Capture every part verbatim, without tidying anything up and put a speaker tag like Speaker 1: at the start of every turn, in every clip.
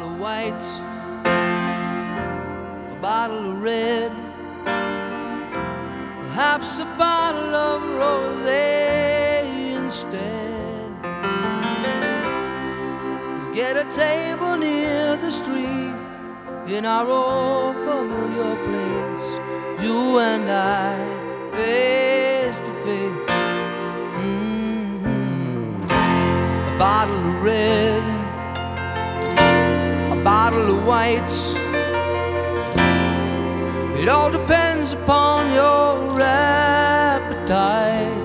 Speaker 1: of white, a bottle of red, perhaps a bottle of rosé instead. Get a table near the street in our old familiar place, you and I, face to face. Mm-hmm. A bottle of red, a bottle of whites. It all depends upon your appetite.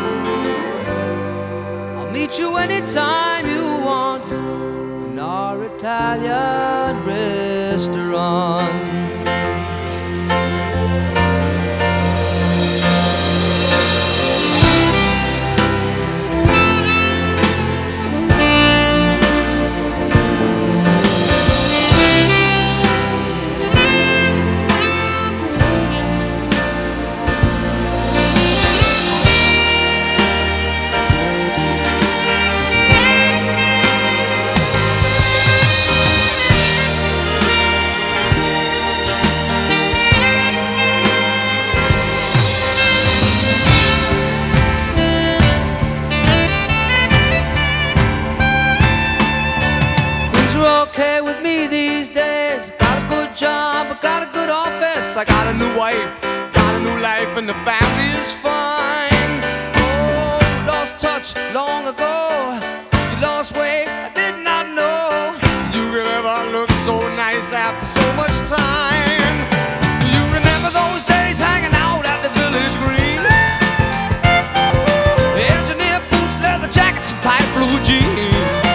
Speaker 1: I'll meet you anytime you want in our Italian restaurant. Okay with me these days. Got a good job, I got a good office, I got a new wife, got a new life, and the family is fine. Oh, lost touch long ago. You lost weight, I did not know you could ever look so nice after so much time. You remember those days hanging out at the Village Green? Engineer boots, leather jackets, and tight blue jeans.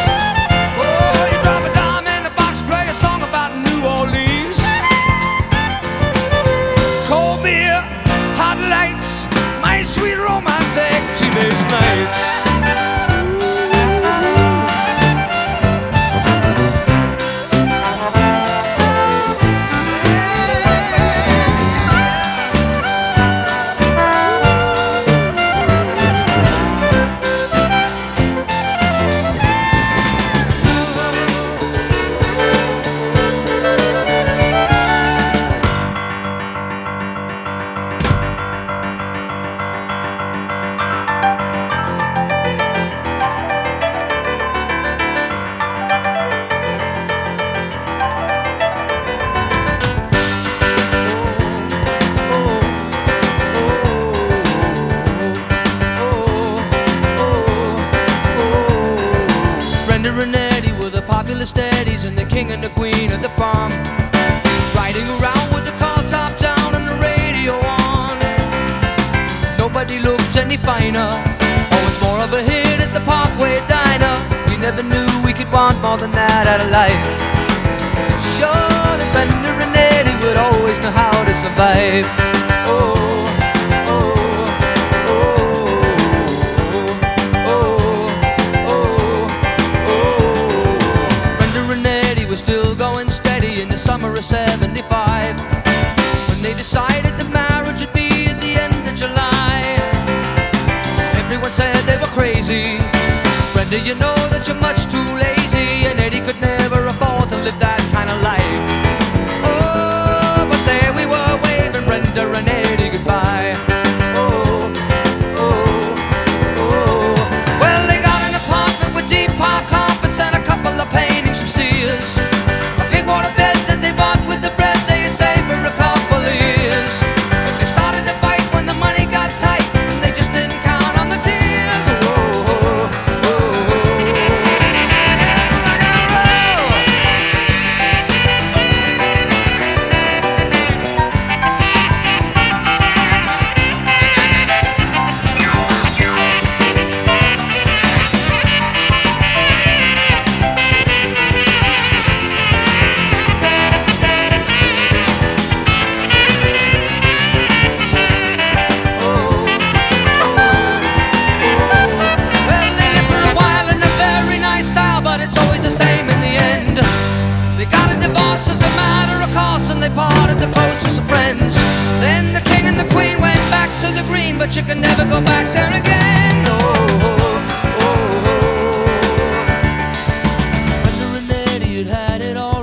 Speaker 1: Sweet romantic teenage nights. Popular steadies and the king and the queen of the palm, riding around with the car top down and the radio on. Nobody looked any finer, always more of a hit at the Parkway Diner. We never knew we could want more than that out of life. Sure, the Bender and Eddie would always know how to survive. Oh, summer of seventy-five, when they decided the marriage would be at the end of July. Everyone said they were crazy. Brenda, you know that you're much too lazy, and Eddie could never afford to live that kind of life. Oh, but there we were waving Brenda and Eddie goodbye. Oh, oh, oh. Well, they got an apartment with deep park carpets and a couple of paintings from Sears. A big water bed with the bread they had saved for a couple of years. But they started to fight when the money got tight, and they just didn't count on the tears. Oh, oh, oh, they parted the closest of friends. Then the king and the queen went back to the green, but you can never go back there again. Oh, oh, oh, oh. Brenda and Eddie had had it all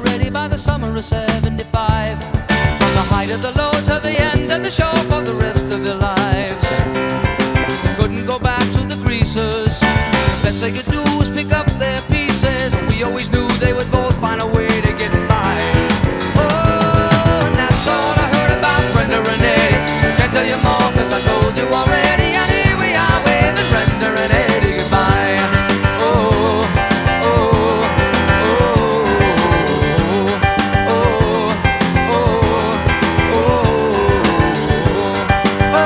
Speaker 1: of seventy-five. From the height of the low to the end of the show for the rest of their lives. They couldn't go back to the greasers. The best they could do was pick up their pieces. And we always knew they would both find a way to get by. Oh, and that's all I heard about Brenda and Eddie. Can't tell you more cause I told you already. And here we are waving Brenda and Eddie goodbye. Oh, oh, oh, oh, oh, oh, oh,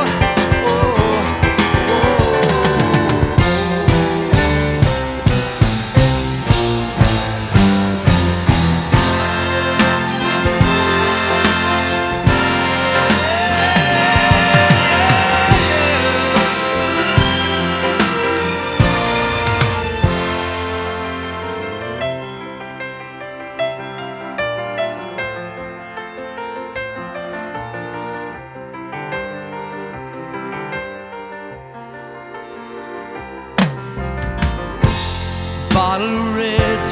Speaker 1: bottle of reds,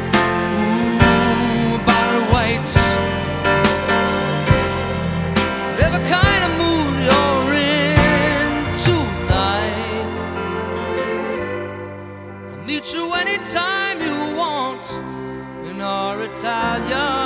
Speaker 1: ooh, bottle of whites. Whatever kind of mood you're in tonight, I'll meet you anytime you want in our Italian